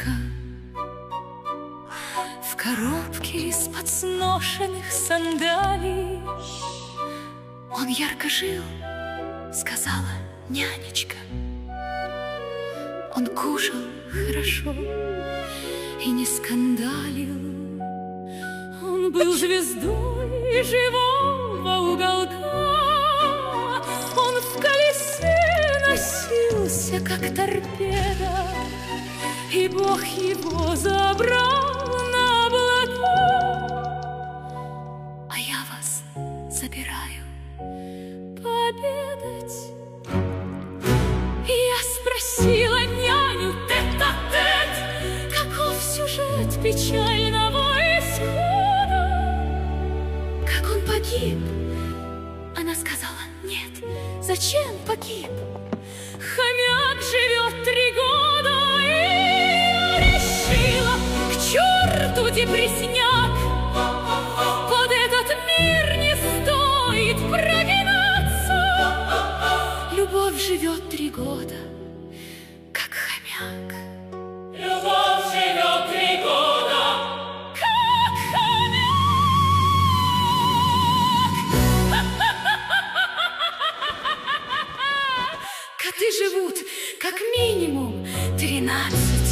нянечка в коробке из-под сношенных сандалий. Он ярко жил, сказала нянечка. Он кушал хорошо и не скандалил. Он был звездой живого уголка. Он в колесе носился, как торпеда, и Бог его забрал на облака. А я вас забираю пообедать. Я спросила няню тет-а-тет, каков сюжет печального исхода, как он погиб. Она сказала: нет, зачем погиб? Хомяк живет 3 года. И я решила: к черту депресняк, под этот мир не стоит прогинаться. Любовь живет 3 года, как хомяк. Любовь живет 3 года, как хомяк. Коты живут как минимум 13